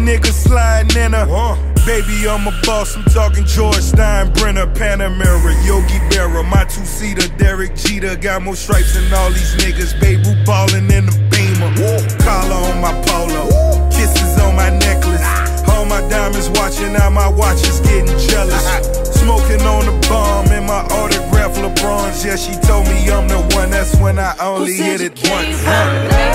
niggas sliding in her. Baby, I'm a boss, I'm talking George Steinbrenner, Panamera, Yogi Berra, my two-seater, Derek Jeter. Got more stripes than all these niggas, babe, who ballin' in the Beamer. Collar on my polo, kisses on my necklace. All my diamonds watching, now my watch is getting jealous. Smoking on the bomb in my autograph LeBrons. Yeah, she told me I'm the one, that's when I only hit it once.